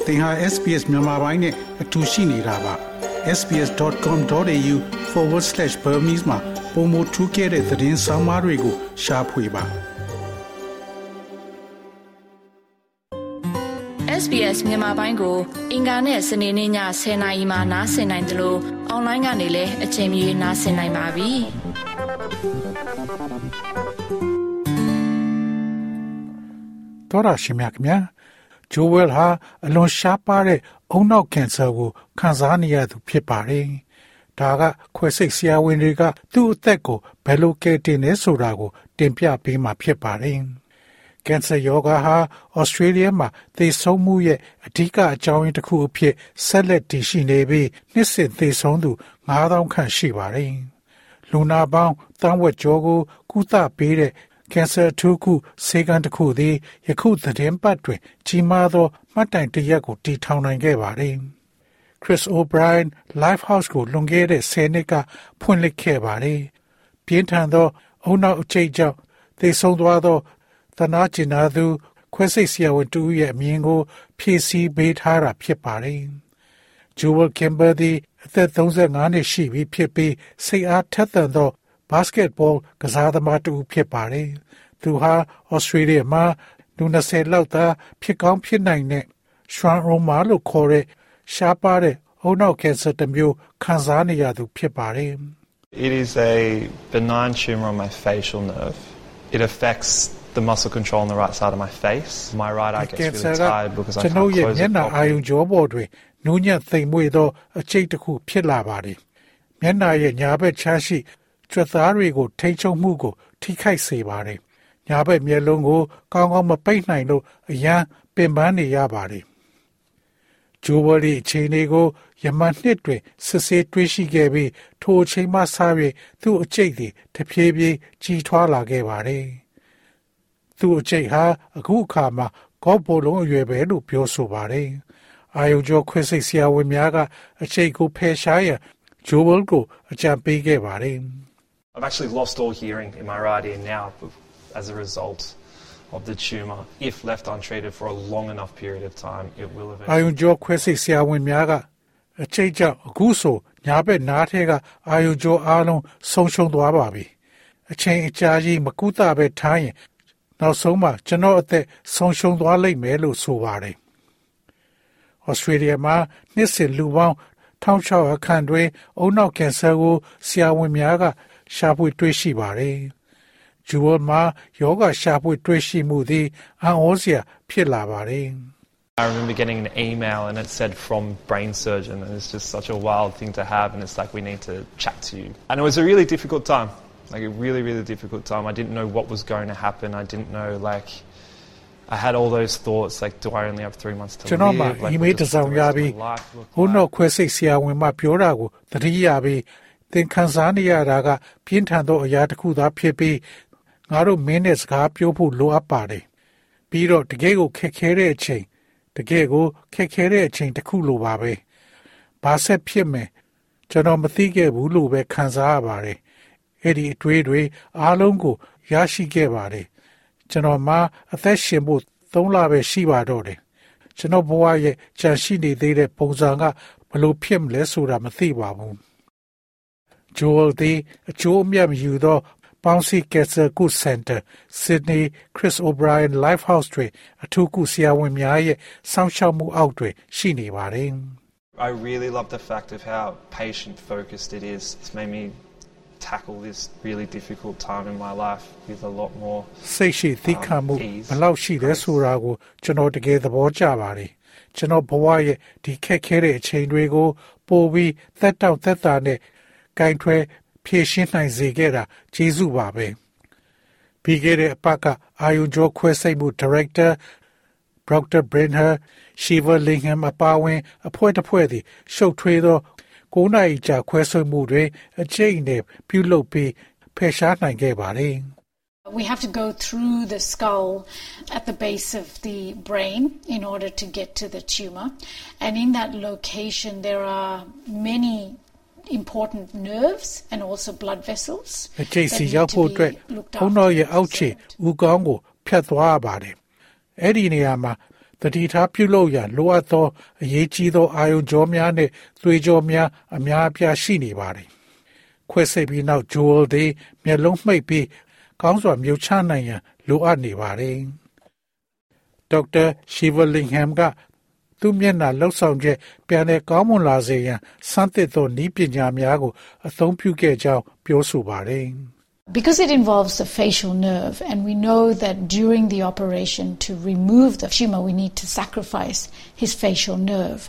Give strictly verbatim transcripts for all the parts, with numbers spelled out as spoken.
သင်ဟာ S B S မြန်မာပိုင်းနဲ့အတူရှိနေတာပါ s b s dot com dot a u forward slash burmese မှာပုံမထူးခဲ့တဲ့သတင်းစာမားတွေကိုရှားဖွေပါ S B S မြန်မာပိုင်းကိုအင်ကာနဲ့စနေနေ့ညဆယ်နာရီမှနားဆင်နိုင်တယ်လို့အွန်လိုင်းကနေလည်းအချိန်မီနားဆင်နိုင်ပါပြီတော်ရရှိမြတ်မြတ်ဂျိုဝဲလ်ဟာအလွန်ရှားပါတဲ့အုံနောက်ကင်ဆာကိုခံစားနေရသူဖြစ်ပါတယ်။ဒါကခွဲစိတ်ဆရာဝန်တွေကသူ့အသက်ကိုဘယ်လိုကယ်တင်လဲဆိုတာကိုတင်ပြပေးမှာဖြစ်ပါတယ်။ကင်ဆာရောဂါဟာဩစတြေးလျမှာသေဆုံးမှုရဲ့အဓိကအကြောင်းရင်းတစ်ခုအဖြစ်ဆက်လက်တည်ရှိနေပြီးနှစ်စဉ်သေဆုံးသူငါးသောင်းခန့်ရှိပါတယ်။လူနာပေါင်းတန်းဝက်ကျော်ကိုကုသပေးတဲ့ကင်ဆာထုခုဆေးကန်းတစ်ခုသည်ယခုသတင်းပတ်တွင်ကြီးမားသောမှတ်တိုင်တစ်ရပ်ကိုတည်ထောင်နိုင်ခဲ့ပါတယ်။ Chris O'Brien Lifehouse ကိုလွန်ခဲ့တဲ့ဆယ်နှစ်ကဖွင့်လှစ်ခဲ့ပါတယ်။ပြင်းထန်သောအုံနောက်အကျိတ်ကြောင့်သေဆုံးသွားသောသနာကျင်နာသူခွဲစိတ်ဆရာဝန်တူရဲ့အမည်ကိုဖြည့်ဆည်းပေးထားတာဖြစ်ပါတယ်။ Joel Kimber သည်အသက်သုံးဆယ်ငါးနှစ်ရှိပြီဖြစ်ပြီးစိတ်အားထက်သန်သောbasketball ကစားသမားတူဖြစ်ပါတယ်။သူဟာဩစတြေးလျမှာလူနှစ်ဆယ်လောက်သာဖြစ်ကောင်းဖြစ်နိုင်တဲ့ schwannoma လို့ခေါ်တဲ့ရှားပါးတဲ့အုံနောက်ကင်ဆာတစ်မျိုးခံစားနေရသူဖြစ်ပါတယ်။ It is a benign tumor on my facial nerve. It affects the muscle control on the right side of my face. My right eye gets really tired because I can't close it properly. ကျွန်တော်ရဲ့မျက်နှာအာရုံကြောပေါ်တွင်နူးညံ့သိမ်မွေ့သောအကျိတ်တစ်ခုဖြစ်လာပါတယ်။မျက်နှာရဲ့ညာဘက်ခြမ်းရှိကြွက်သားတွေကိုထိန်းချုပ်မှုကိုထိခိုက်စေပါတယ်။ညာဘက်မျက်လုံးကိုကောင်းကောင်းမပိတ်နိုင်လို့အရန်ပင်ပန်းနေရပါတယ်။ဂျိုဝယ်ရီအခြေအနေကိုယမန်နှစ်တွင်စစ်ဆေးတွေ့ရှိခဲ့ပြီးထိုအချိန်မှစ၍သူ့အကျိတ်သည်တဖြည်းဖြည်းကြီးထွားလာခဲ့ပါတယ်။သူ့အကျိတ်ဟာအခုအခါမှာကော့ဘိုလုံးအရွယ်ပဲလို့ပြောဆိုပါတယ်။အာယုံကြောခွဲစိတ်ဆရာဝန်များကအကျိတ်ကိုဖယ်ရှားရန်ဂျိုဝယ်ကိုအကြံပေးခဲ့ပါတယ်။ I've actually lost all hearing in my right ear now as a result of the tumor. If left untreated for a long enough period of time, it will eventually. အာယုံကြောခွဲစိတ်ဆရာဝန်များကအကျိတ်ကြောင့်အခုဆိုညာဘက်နားထဲကအာယုံကြောအားလုံးဆုံးရှုံးသွားပါပြီ။အချိန်အကြာကြီးမကုသပဲထားရင်နောက်ဆုံးမှာကျွန်တော်အသက်ဆုံးရှုံးသွားလိမ့်မယ်လို့ဆိုပါတယ်။ Australia မှာနှစ်စဉ်လူပေါင်းတစ်ထောင်ခြောက်ရာခန့်တွင်အုံနောက်ကင်ဆာကိုဆရာဝန်များကရှာဖွေတွေ့ရှိပါတယ်။ဂျူဝယ်မှာယောဂရှာဖွေတွေ့ရှိမှုသည်အံ့ဩစရာဖြစ်လာပါတယ်။ I remember getting an email and it said from brain surgeon and it's just such a wild thing to have and it's like we need to chat to you. And it was a really difficult time. Like a really really difficult time. I didn't know what was going to happen. I didn't know like I had all those thoughts like do I only have three months to live? ကျွန်တော်မှာ email တစ်စောင်ရပြီးဟိုနောက်ခွဲစိတ်ဆရာဝန်မှပြောတာကိုသတိရပြီးသင်ခံစားနေရတာကပြင်းထန်သောအရာတစ်ခုသာဖြစ်ပြီးငါတို့မင်းနဲ့စကားပြောဖို့လိုအပ်ပါတယ်။ပြီးတော့တကယ်ကိုခက်ခဲတဲ့အချိန်တကယ်ကိုခက်ခဲတဲ့အချိန်တစ်ခုလိုပါပဲ။ဘာဆက်ဖြစ်မယ်ကျွန်တော်မသိခဲ့ဘူးလို့ပဲခံစားရပါတယ်။အဲ့ဒီအတွေ့အတွေအားလုံးကိုရရှိခဲ့ပါတယ်။ကျွန်တော်မှအသက်ရှင်ဖို့သုံးလပဲရှိပါတော့တယ်။ကျွန်တော်ဘဝရဲ့ကြံရှိနေသေးတဲ့ပုံစံကဘယ်လိုဖြစ်မလဲဆိုတာမသိပါဘူး။ Joel သည်အကျိုးအမြတ်မယူသော Bouncy Castle Good Center Sydney Chris O'Brien Lifehouse တွင်အထူးကုဆရာဝန်များရဲ့စောင့်ရှောက်မှုအောက်တွင်ရှိနေပါတယ်။ I really love the fact of how patient focused it is. It's made me tackle this really difficult time in my life with a lot more စိတ်ရှိသိခံမှုဘယ်လောက်ရှိလဲဆိုတာကိုကျွန်တော်တကယ်သဘောကျပါတယ်။ကျွန်တော်ဘဝရဲ့ဒီခက်ခဲတဲ့အချိန်တွေကိုပိုပြီးသက်တောင့်သက်သာနဲ့ကင်ထွဲဖြည့်ရှင်းနိုင်စေခဲ့တာကျေးဇူးပါပဲ။ပြီးခဲ့တဲ့အပတ်ကအာယုံကြောခွဲစိတ်မှု Director Doctor Brenner Shiva Lingham အပါအဝင်အဖွဲ့တစ်ဖွဲ့သည်ရှုပ်ထွေးသောကိုးနာရီကြာခွဲစိတ်မှုတွေအကျိတ်နဲ့ပြုလုပ်ပြီးဖယ်ရှားနိုင်ခဲ့ပါတယ်။ We have to go through the skull at the base of the brain in order to get to the tumor. And in that location, there are many important nerves and also blood vessels. အကျိတ်စီရောက်ဖို့အတွက်ဘုံတော်ရဲ့အောက်ခြေဦးခေါင်းကိုဖြတ်သွားရပါတယ်။အဲ့ဒီနေရာမှာတတိထားပြုလုပ်ရန်လိုအပ်သောအရေးကြီးသောအာယုံကြောများနှင့်သွေးကြောများအများအပြားရှိနေပါတယ်။ခွဲစိတ်ပြီးနောက်ဂျိုဝယ်သည်မျက်လုံးမှိတ်ပြီးကောင်းစွာမြုပ်ချနိုင်ရန်လိုအပ်နေပါတယ်။ဒေါက်တာရှီဗာလင်ဟမ်ကသူမျက်နှာလှုပ်ဆောင်ချက်ပြန်လည်ကောင်းမွန်လာစေရန်စမ်းသစ်သောနည်းပညာများကိုအသုံးပြုခဲ့ကြောင်းပြောဆိုပါတယ်။ Because it involves the facial nerve, and we know that during the operation to remove the tumor, we need to sacrifice his facial nerve.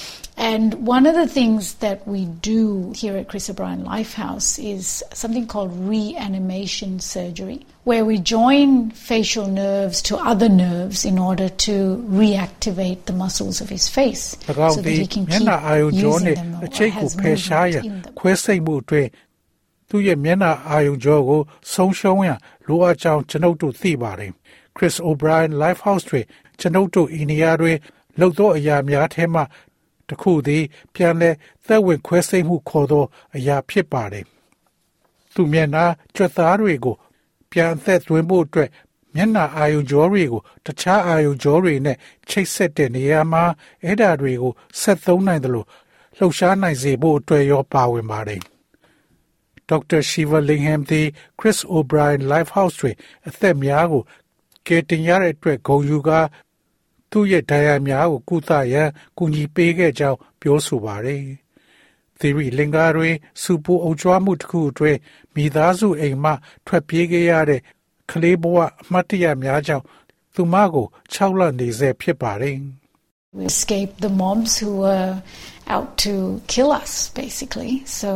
And one of the things that we do here at Chris O'Brien Lifehouse is something called reanimation surgery, where we join facial nerves to other nerves in order to reactivate the muscles of his face so that he can keep using them or has movement in them. သူရဲ့မျက်နှာအာရုံကြောကိုဆုံးရှုံးရန်လိုအပ်ကြောင်းကျွန်ုပ်တို့သိပါတယ်။ Chris O'Brien Lifehouse တွင်ကျွန်ုပ်တို့အိန္ဒိယတွင်လုပ်သောအရာများထဲမှတစ်ခုသည်ပြန်လည်သက်ဝင်ခွဲစိတ်မှုခေါ်သောအရာဖြစ်ပါတယ်။သူမျက်နှာကြွက်သားတွေကိုပြန်သက်သွင်းဖို့အတွက်မျက်နှာအာရုံကြောတွေကိုတခြားအာရုံကြောတွေနဲ့ချိတ်ဆက်တဲ့နေရာမှာအဲ့ဒါတွေကိုဆက်သုံးနိုင်တယ်လို့လှုပ်ရှားနိုင်စေဖို့အတွက်ရောပါဝင်ပါတယ်။ Doctor Shiva Lingham သည် Chris O'Brien Lifehouse တွင်အသက်များကိုကယ်တင်ရတဲ့အတွက်ဂုဏ်ယူကာသူ့ရဲ့ဒဏ်ရာများကိုကုသရန်ကူညီပေးခဲ့ကြောင်းပြောဆိုပါတယ်။ Theory လင်္ကာတွင်စူပူအုပ်ကြွမှုတစ်ခုအတွင်းမိသားစုအိမ်မှထွက်ပြေးခဲ့ရတဲ့ကလေးဘဝအမှတ်တရများကြောင့်သူမကိုခြောက်လန့်နေစေဖြစ်ပါတယ်။ We escaped the mobs who were out to kill us, basically. So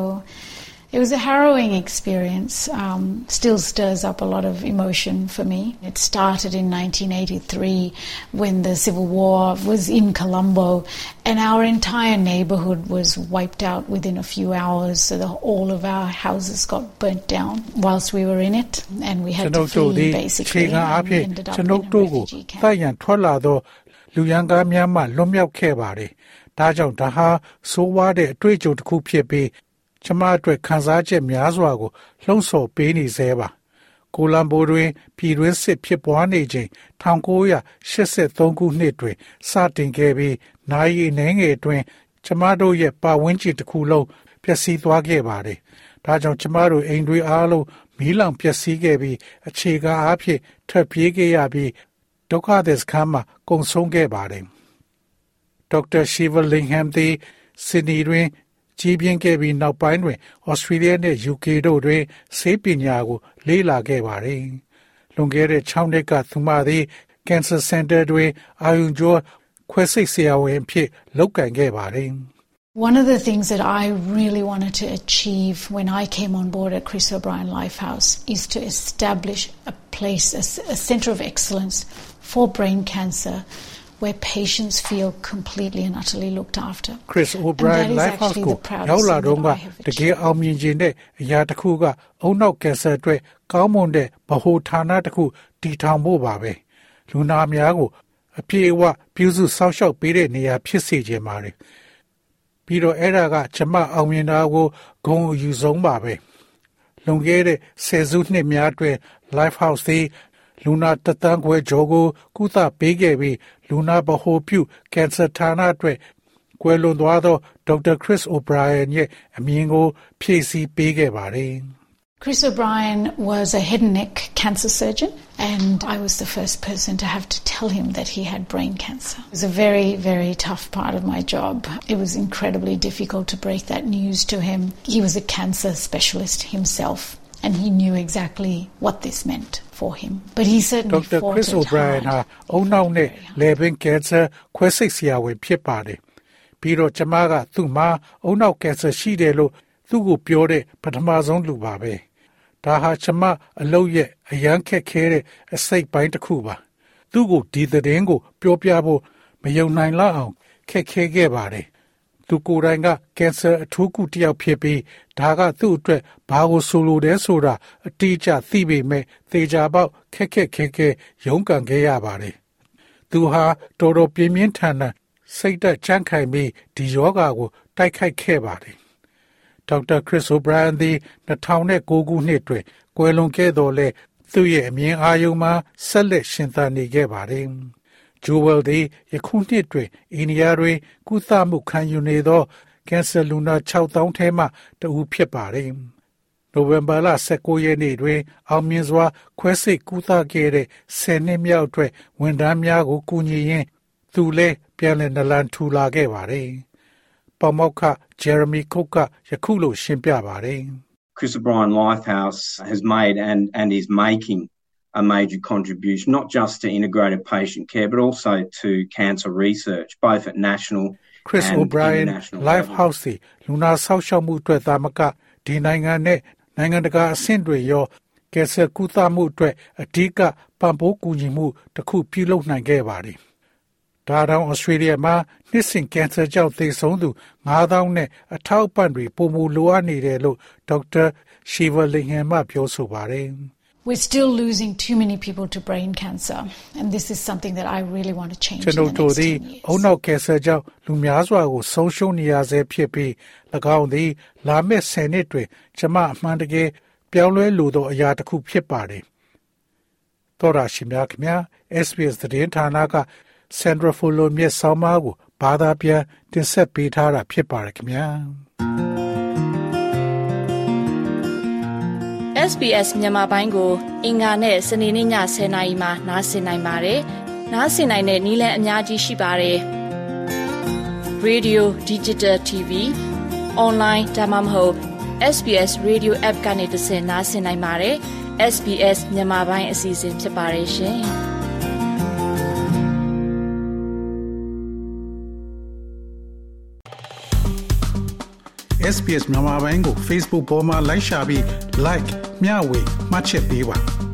it was a harrowing experience, um, still stirs up a lot of emotion for me. It started in nineteen eighty-three when the Civil War was in Colombo and our entire neighbourhood was wiped out within a few hours. So the, all of our houses got burnt down whilst we were in it and we had to flee basically and we ended up in a refugee camp. လူရန်ကားများမှလွတ်မြောက်ခဲ့ပါတယ်။ဒါကြောင့်ဒါဟာဆိုးဝါးတဲ့အတွေ့အကြုံတစ်ခုဖြစ်ပြီးကျမအတွက်ခံစားချက်များစွာကိုလှုံ့ဆော်ပေးနေစေပါကိုလံဘိုတွင်ပြည်တွင်းစစ်ဖြစ်ပွားနေချိန်၁၉၈၃ခုနှစ်တွင်စတင်ခဲ့ပြီးနိုင်ရီနှင်းငယ်တွင်ကျမတို့ရဲ့ပတ်ဝန်းကျင်တစ်ခုလုံးပျက်စီးသွားခဲ့ပါတယ်ဒါကြောင့်ကျမတို့အိမ်တွေအားလုံးမီးလောင်ပျက်စီးခဲ့ပြီးအခြေခံအားဖြင့်ထွက်ပြေးခဲ့ရပြီးဒုက္ခသည်စခန်းမှာကုန်ဆုံးခဲ့ပါတယ်ဒေါက်တာရှီဗာလင်ဟမ်သည်ဆစ်ဒနီတွင်ကြီးပြင်းခဲ့ပြီးနောက်ပိုင်းတွင်ဩစတြေးလျနဲ့ ယူ ကေ တို့တွင်ဆေးပညာကိုလေ့လာခဲ့ပါတယ်။လွန်ခဲ့တဲ့၆နှစ်ကသူမသည် Cancer Center တွင်အာရုံကြောခွဲစိတ်ဆရာဝန်အဖြစ်လုပ်ကိုင်ခဲ့ပါတယ်။ One of the things that I really wanted to achieve when I came on board at Chris O'Brien Lifehouse is to establish a place, a, a centre of excellence for brain cancer where patients feel completely and utterly looked after. Chris O'Brien Lifehouse ကိုရောက်လာတော့ကတကယ်အောင်မြင်ခြင်းတဲ့အရာတစ်ခုကအုံနောက်ကင်ဆာအတွက်ကောင်းမွန်တဲ့ဗဟိုဌာနတစ်ခုတည်ထောင်ဖို့ပါပဲ။လူနာများကိုအပြည့်အဝပြုစုစောင့်ရှောက်ပေးတဲ့နေရာဖြစ်စေခြင်းပါလေ။ပြီးတော့အဲ့ဒါကကျမအောင်မြင်တာကိုဂုဏ်အယူဆုံးပါပဲ။လွန်ခဲ့တဲ့ဆယ်စုနှစ်များအတွင်း Lifehouse သည်လူနာတသန်းခွဲကျော်ကိုကုသပေးခဲ့ပြီးလူနာဗဟိုပြုကင်ဆာဌာနအတွက်ကွယ်လွန်သွားသောဒေါက်တာခရစ်အိုဘရိုင်ရဲ့အမြင်ကိုဖြည့်ဆည်းပေးခဲ့ပါတယ်။ Chris O'Brien was a head and neck cancer surgeon and I was the first person to have to tell him that he had brain cancer. It was a very, very tough part of my job. It was incredibly difficult to break that news to him. He was a cancer specialist himself and he knew exactly what this meant for him. But he certainly Doctor fought Chris it O'Brien hard. ဟာအုံနောက်နဲ့လေပင်ကင်ဆာခွဲစိတ်ဆရာဝန်ဖြစ်ပါတယ်။ပြီးတော့ကျမကသူ့မှာအုံနောက်ကင်ဆာရှိတယ်လို့သူ့ကိုပြောတဲ့ပထမဆုံးလူပါပဲ။ဒါဟာကျမအလုပ်ရဲ့အရန်ခက်ခဲတဲ့အစိတ်ပိုင်းတစ်ခုပါ။သူ့ကိုဒီသတင်းကိုပြောပြဖို့မယုံနိုင်လောက်အောင်ခက်ခဲခဲ့ပါတယ်။သူကိုယ်တိုင်ကကင်ဆာအထူးကုတစ်ယောက်ဖြစ်ပြီးဒါကသူ့အတွက်ဘာကိုဆိုလိုတယ်ဆိုတာအတိအကျသိပေမဲ့သေချာပေါက်ခက်ခက်ခဲခဲရုန်းကန်ခဲ့ရပါတယ်။သူဟာတော်တော်ပြင်းပြင်းထန်ထန်စိတ်သက်ကြမ်းခိုင်ပြီးဒီယောဂါကိုတိုက်ခိုက်ခဲ့ပါတယ်။ဒေါက်တာခရစ်အိုဘရိုင်သည်၂၀၀၉ခုနှစ်တွင်ကွယ်လွန်ခဲ့တော်လဲသူ့ရဲ့အမြင်အာရုံမှာဆက်လက်ရှင်သန်နေခဲ့ပါတယ်။ Joel သည်ယခုနှစ်တွင်အိန္ဒိယတွင်ကုသမှုခံယူနေသောကင်ဆာလူနာ၆သောင်းထဲမှတဦးဖြစ်ပါတယ်။ နိုဝင်ဘာလ၁၉ရက်နေ့တွင်အောင်မြင်စွာခွဲစိတ်ကုသခဲ့တဲ့ဆယ်နှစ်မြောက်အတွက်ဝန်ထမ်းများကိုကူညီရင်းသူလည်းပြန်လည်နလန်ထူလာခဲ့ပါတယ်။ပေါမောက္ခ Jeremy Cook ကယခုလိုရှင်းပြပါတယ်။ Chris O'Brien Lifehouse has made and and is making a major contribution not just to integrated patient care but also to cancer research both at national Chris O'Brien Lifehouse လူနာဆောက်ရှောက်မှုအတွက်သာမကဒီနိုင်ငံနဲ့နိုင်ငံတကာအဆင့်တွေရောကင်ဆာကုသမှုအတွက်အဓိကပံ့ပိုးကူညီမှုတစ်ခုပြုလုပ်နိုင်ခဲ့ပါတယ်။ဒါတောင်ဩစတြေးလျမှာနှစ်စဉ်ကင်ဆာကြောင့်သေဆုံးသူ၅သောင်းနဲ့အထောက်အပံ့တွေပိုမိုလိုအပ်နေတယ်လို့ဒေါက်တာ Shiva Lingham ကပြောဆိုပါတယ်။ We're still losing too many people to brain cancer, and this is something that I really want to change in the next ten years. အုံနောက်ကင်ဆာကြောင့်လူများစွာကိုဆုံးရှုံးနေရဆဲဖြစ်ပြီး၎င်းသည်လာမယ့်ဆယ်နှစ်တွင်ကျမအမှန်တကယ်ပြောင်းလဲလိုသောအရာတစ်ခုဖြစ်ပါတယ်။သောရရှိမြခင်များ S B S သတင်းဌာနက Sandra Fuller မြတ်ဆောင်းပါးကိုဘာသာပြန်တင်ဆက်ပေးထားတာဖြစ်ပါတယ်ခင်ဗျာ။ S B S မြန်မာပိုင်းကိုအင်္ဂါနဲ့စနေနေ့ညဆယ်နာရီမှနားဆင်နိုင်ပါတယ်။နားဆင်နိုင်တဲ့နည်းလမ်းအများကြီးရှိပါတယ်။ Radio, Digital တီဗီ, Online ဒါမှမဟုတ် S B S Radio App ကနေတဆင့်နားဆင်နိုင်ပါတယ်။ S B S မြန်မာပိုင်းအစီအစဉ်ဖြစ်ပါတယ်ရှင်။ S B S မြန်မာပိုင်းကို Facebook ပေါ်မှာ like ရှာပြီး like မျှဝေမှတ်ချက်ပေးပါ